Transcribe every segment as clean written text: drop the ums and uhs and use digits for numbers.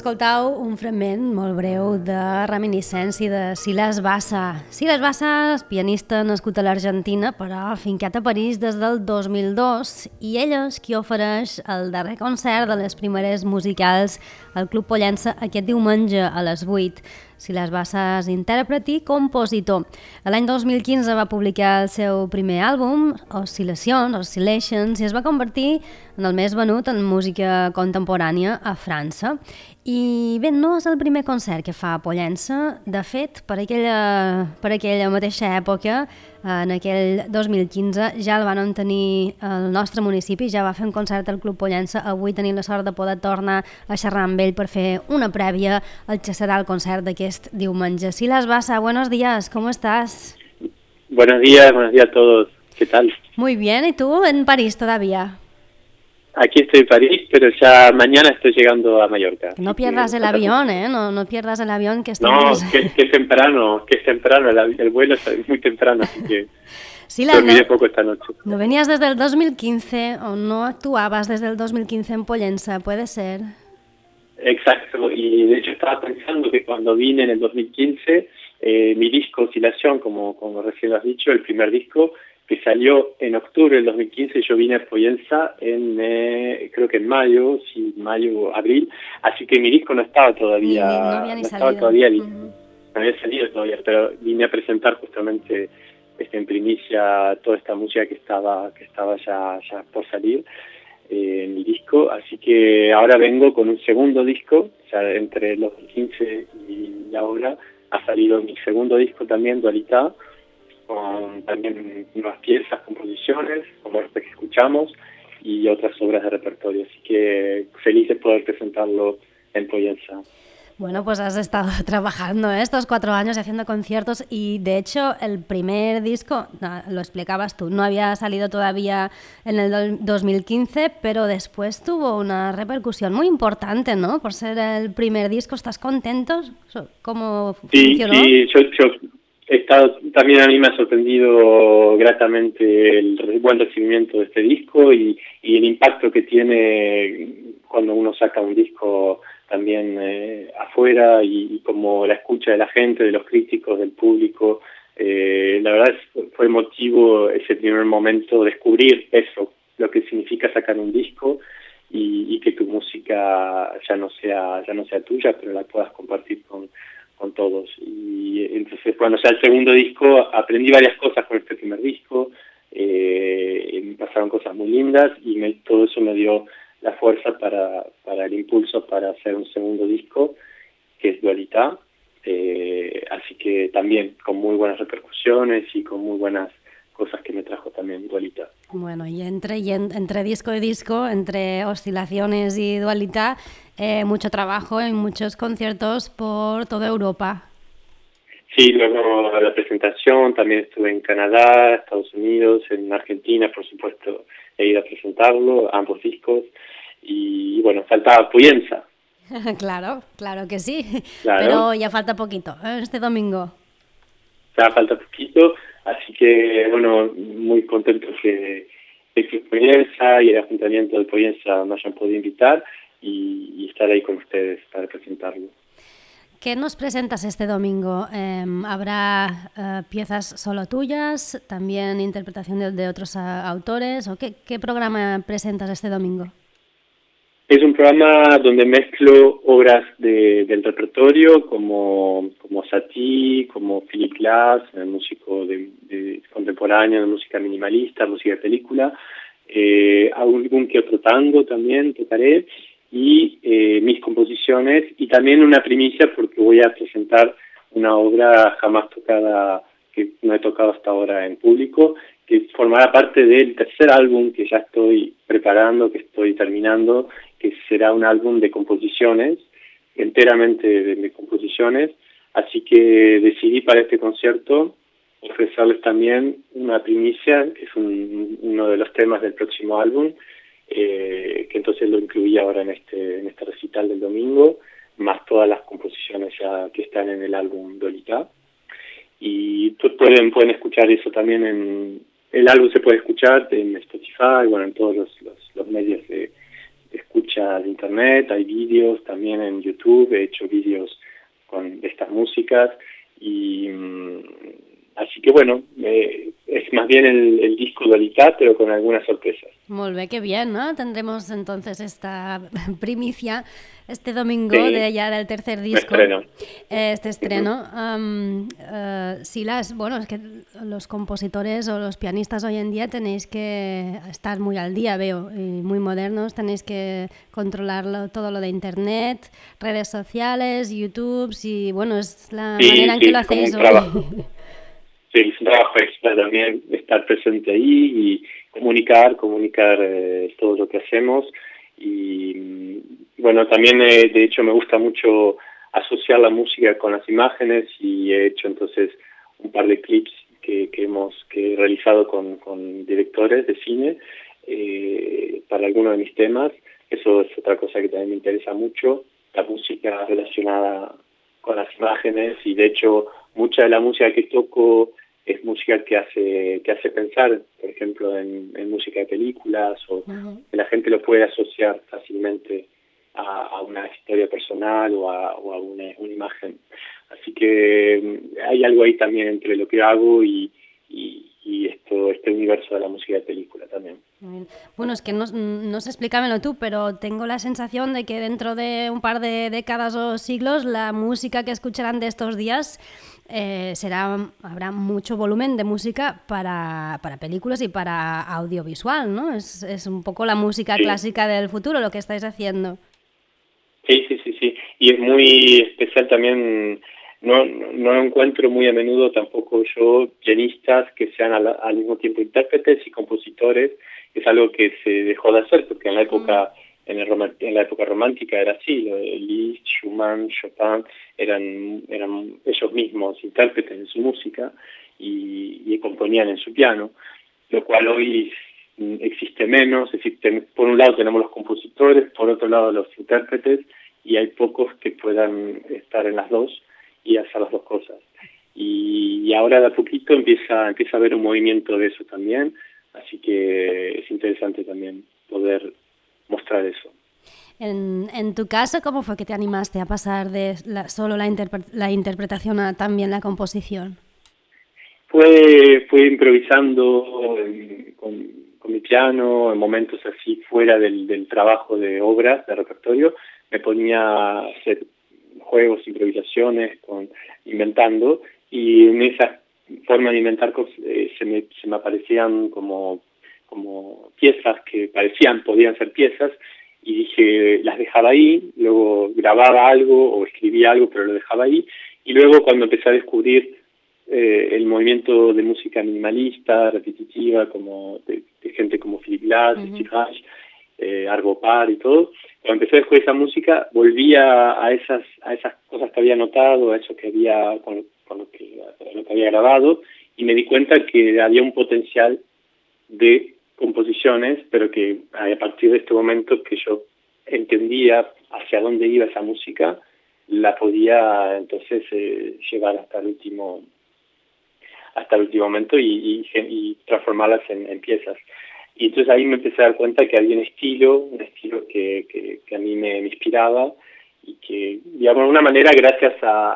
escoltau un fragment molt breu de reminiscència de Silas Bassa. Silas Bassa és pianista nascut a l'Argentina, però fincat a París des del 2002, i ell és qui ofereix el darrer concert de les primeres musicals al Club Pollença aquest diumenge a les 8. Silas Bassa és intèrpret i compositor. L'any 2015 va publicar el seu primer àlbum, Oscillations, i es va convertir en el més venut en música contemporània a França. I bé, no és el primer concert que fa a Pollença. De fet, per aquella mateixa època, en aquell 2015, ja el van tenir al nostre municipi, ja va fer un concert al Club Pollença. Avui tenim la sort de poder tornar a xerrar amb ell per fer una prèvia al que serà el concert d'aquest diumenge. Silas Bassa, buenos días, ¿cómo estás? Buenos días a todos. ¿Qué tal? Muy bien, ¿y tú en París todavía? Aquí estoy en París, pero ya mañana estoy llegando a Mallorca. No pierdas el avión, ¿eh? No pierdas el avión que estamos... No, que es temprano, el vuelo es muy temprano, así que sí, dormiré poco esta noche. ¿No venías desde el 2015 o no actuabas desde el 2015 en Pollença? ¿Puede ser? Exacto, y de hecho estaba pensando que cuando vine en el 2015, mi disco Oscillación, como recién lo has dicho, el primer disco, que salió en octubre del 2015, yo vine a Pollença creo que en mayo, abril, así que mi disco no estaba todavía, no había salido todavía, pero vine a presentar justamente en primicia toda esta música que estaba ya por salir en mi disco, así que ahora vengo con un segundo disco, o sea, entre el 2015 y ahora ha salido mi segundo disco también, Dualidad, con también nuevas piezas, composiciones, como esta que escuchamos, y otras obras de repertorio. Así que feliz de poder presentarlo en Pollença. Bueno, pues has estado trabajando estos 4 años haciendo conciertos y de hecho el primer disco, lo explicabas tú, no había salido todavía en el 2015, pero después tuvo una repercusión muy importante, ¿no? Por ser el primer disco, ¿estás contento? ¿Cómo funcionó? Sí, yo también a mí me ha sorprendido gratamente el buen recibimiento de este disco y el impacto que tiene cuando uno saca un disco también afuera y como la escucha de la gente, de los críticos, del público. La verdad fue emotivo ese primer momento, descubrir eso, lo que significa sacar un disco y que tu música ya no sea tuya, pero la puedas compartir con todos. Y entonces cuando ya el segundo disco aprendí varias cosas con este primer disco, me pasaron cosas muy lindas y todo eso me dio la fuerza para el impulso para hacer un segundo disco que es Dualidad, así que también con muy buenas repercusiones y con muy buenas cosas que me trajo también Dualidad. Bueno, y entre disco y disco, entre Oscillaciones y Dualidad, mucho trabajo en muchos conciertos por toda Europa. Sí, luego la presentación, también estuve en Canadá, Estados Unidos, en Argentina, por supuesto, he ido a presentarlo, ambos discos, y bueno, faltaba Pollença. Claro que sí, claro. Pero ya falta poquito, este domingo. Ya falta poquito, así que bueno, muy contento de que Pollença y el Ayuntamiento de Pollença me hayan podido invitar y estar ahí con ustedes para presentarlo. ¿Qué nos presentas este domingo? ¿Habrá piezas solo tuyas, también interpretación de otros autores? ¿O qué programa presentas este domingo? Es un programa donde mezclo obras del repertorio como Satie, como Philip Glass, músico de contemporáneo, de música minimalista, música de película, algún que otro tango también tocaré, y mis composiciones, y también una primicia porque voy a presentar una obra jamás tocada, que no he tocado hasta ahora en público, que formará parte del tercer álbum que ya estoy preparando, que estoy terminando, que será un álbum de composiciones, enteramente de composiciones, así que decidí para este concierto ofrecerles también una primicia, que es uno de los temas del próximo álbum, que entonces lo incluí ahora en este recital del domingo, más todas las composiciones ya que están en el álbum Dualidad. Y pueden escuchar eso también el álbum se puede escuchar en Spotify, bueno, en todos los medios de escucha de internet, hay vídeos también en YouTube, he hecho vídeos con estas músicas y así que bueno, es más bien el disco dualidad, pero con algunas sorpresas. Molt bé, qué bien, ¿no? Tendremos entonces esta primicia este domingo Sí, de ya del tercer disco. estreno. Este estreno. Silas, bueno, es que los compositores o los pianistas hoy en día tenéis que estar muy al día, veo, y muy modernos, tenéis que controlar todo lo de internet, redes sociales, YouTube, y bueno, es la manera en que lo hacéis como un hoy. trabajo. Sí, es un trabajo extra también estar presente ahí y comunicar todo lo que hacemos. Y bueno, también de hecho me gusta mucho asociar la música con las imágenes y he hecho entonces un par de clips que he realizado con directores de cine para algunos de mis temas. Eso es otra cosa que también me interesa mucho, la música relacionada con las imágenes, y de hecho mucha de la música que toco es música que hace pensar, por ejemplo, en música de películas, o que la gente lo puede asociar fácilmente a una historia personal o a una imagen. Así que hay algo ahí también entre lo que hago y este universo de la música de película también. Bueno, es que no sé, explícamelo tú, pero tengo la sensación de que dentro de un par de décadas o siglos la música que escucharán de estos días habrá mucho volumen de música para películas y para audiovisual, ¿no? Es un poco la música clásica del futuro lo que estáis haciendo. Sí. Y es muy especial también, no encuentro muy a menudo tampoco yo pianistas que sean al mismo tiempo intérpretes y compositores. Es algo que se dejó de hacer porque en la época en la época romántica era así. Liszt, Schumann, Chopin eran ellos mismos intérpretes de su música y componían en su piano, lo cual hoy existe menos. Por un lado tenemos los compositores, por otro lado los intérpretes, y hay pocos que puedan estar en las dos y hacer las dos cosas. Y ahora de a poquito empieza a haber un movimiento de eso también, así que es interesante también poder mostrar eso. En tu caso, ¿cómo fue que te animaste a pasar de solo la interpretación a también la composición? Fue improvisando con mi piano, en momentos así fuera del trabajo de obras, de repertorio. Me ponía a hacer juegos, improvisaciones, inventando, y en esa forma de inventar cosas se me aparecían como piezas que podían ser piezas, y dije, las dejaba ahí, luego grababa algo o escribía algo, pero lo dejaba ahí, y luego cuando empecé a descubrir el movimiento de música minimalista, repetitiva, como de gente como Philip Glass, Steve Reich, Arvo Pärt y todo. Cuando empecé a descubrir esa música, volví a esas cosas que había notado, a eso que había con lo que había grabado, y me di cuenta que había un potencial de composiciones, pero que a partir de este momento que yo entendía hacia dónde iba esa música, la podía entonces llevar hasta el último momento y transformarlas en piezas. Y entonces ahí me empecé a dar cuenta que había un estilo que a mí me inspiraba, y que, digamos, de una manera, gracias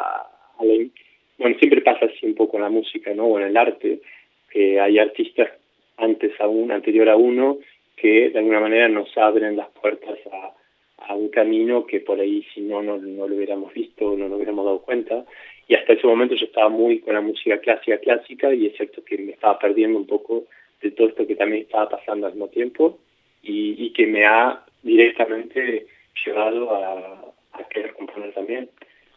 bueno, siempre pasa así un poco en la música, ¿no? O en el arte, que hay artistas anterior a uno, que de alguna manera nos abren las puertas a un camino que por ahí si no lo hubiéramos visto, no nos hubiéramos dado cuenta. Y hasta ese momento yo estaba muy con la música clásica, y es cierto que me estaba perdiendo un poco de todo esto que también estaba pasando al mismo tiempo, y que me ha directamente llevado a querer componer también.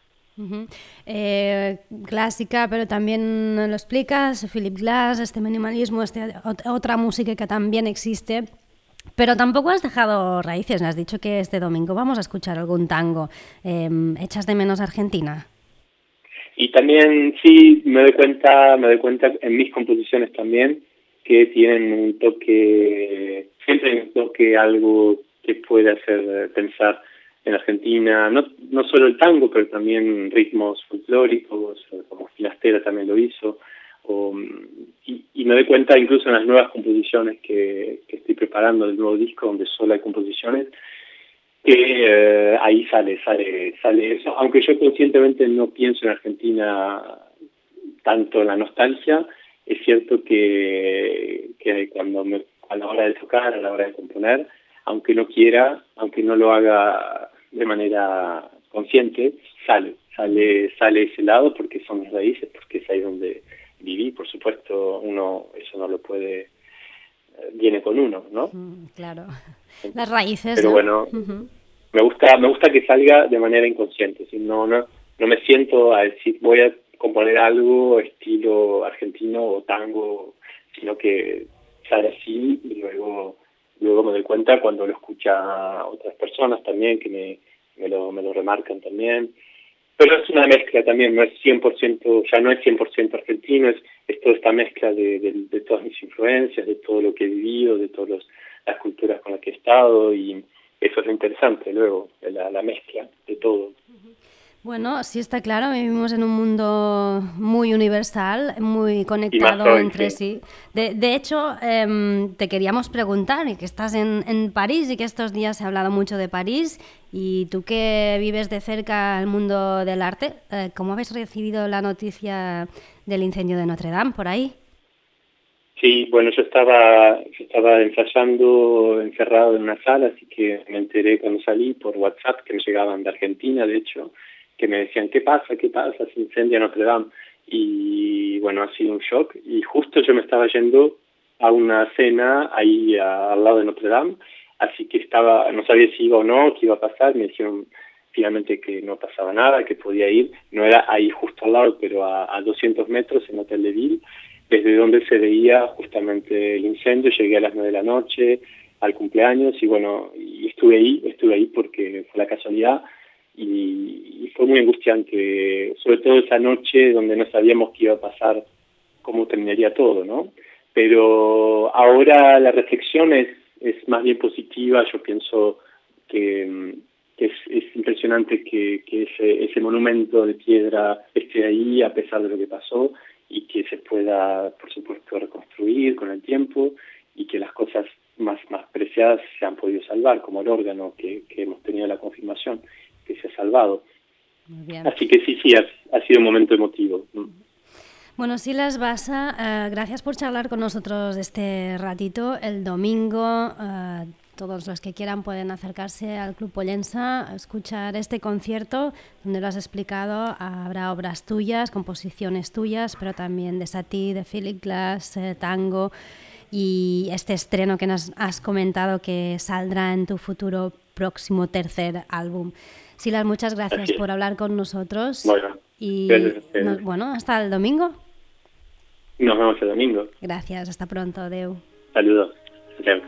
Clásica, pero también lo explicas, Philip Glass, este minimalismo, otra música que también existe. Pero tampoco has dejado raíces, me has dicho que este domingo vamos a escuchar algún tango. ¿Echas de menos Argentina? Y también sí me doy cuenta en mis composiciones también que tienen un toque, siempre hay un toque, algo que puede hacer pensar en Argentina, no solo el tango, pero también ritmos folclóricos, como Finastera también lo hizo, y me doy cuenta incluso en las nuevas composiciones que estoy preparando del nuevo disco, donde solo hay composiciones, que ahí sale eso. Aunque yo conscientemente no pienso en Argentina tanto en la nostalgia, es cierto que a la hora de tocar, a la hora de componer, aunque no quiera, aunque no lo haga de manera consciente, sale ese lado porque son mis raíces, porque es ahí donde viví. Por supuesto, uno eso no lo puede, viene con uno, ¿no? Claro, las raíces, pero ¿no? bueno, me gusta que salga de manera inconsciente, ¿sí? No me siento a decir voy a componer algo estilo argentino o tango, sino que sale así y luego me doy cuenta cuando lo escucha otras personas también que me lo remarcan también. Pero es una mezcla también, no es 100%, ya no es 100% argentino, es toda esta mezcla de todas mis influencias, de todo lo que he vivido, de todas las culturas con las que he estado, y eso es lo interesante luego, la mezcla de todo. Bueno, sí está claro, vivimos en un mundo muy universal, muy Y más conectado hoy, entre sí. sí. De hecho, te queríamos preguntar, y que estás en París y que estos días se ha hablado mucho de París, y tú que vives de cerca el mundo del arte, ¿cómo habéis recibido la noticia del incendio de Notre Dame por ahí? Sí, bueno, yo estaba ensayando encerrado en una sala, así que me enteré cuando salí por WhatsApp, que me llegaban de Argentina, de hecho, que me decían, ¿qué pasa? ¿Qué pasa? Se incendia Notre Dame. Y bueno, ha sido un shock. Y justo yo me estaba yendo a una cena ahí al lado de Notre Dame, así que no sabía si iba o no, qué iba a pasar. Me dijeron finalmente que no pasaba nada, que podía ir. No era ahí justo al lado, pero a 200 metros en Hotel de Ville, desde donde se veía justamente el incendio. Llegué a las 9 de la noche al cumpleaños y bueno, y estuve ahí porque fue la casualidad y fue muy angustiante, sobre todo esa noche donde no sabíamos qué iba a pasar, cómo terminaría todo, ¿no? Pero ahora la reflexión es más bien positiva. Yo pienso que es impresionante que ese monumento de piedra esté ahí a pesar de lo que pasó, y que se pueda, por supuesto, reconstruir con el tiempo, y que las cosas más preciadas se han podido salvar, como el órgano que hemos tenido la confirmación que se ha salvado. Muy bien. Así que sí, ha sido un momento emotivo. Bueno, Silas Bassa, gracias por charlar con nosotros este ratito. El domingo, todos los que quieran pueden acercarse al Club Pollensa a escuchar este concierto donde lo has explicado. Habrá obras tuyas, composiciones tuyas, pero también de Satie, de Philip Glass, tango, y este estreno que nos has comentado que saldrá en tu futuro próximo tercer álbum. Silas, muchas gracias por hablar con nosotros. Bueno, Y gracias a ustedes. bueno, hasta el domingo. Nos vemos el domingo. Gracias, hasta pronto, adeu. Saludos. Adiós.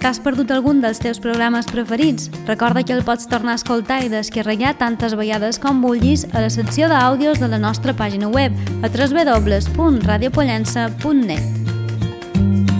que has perdut algun dels teus programes preferits, recorda que el pots tornar a escoltar i descarregar tantes vegades com vulguis a la secció d'àudios de la nostra pàgina web a www.radiopollença.net.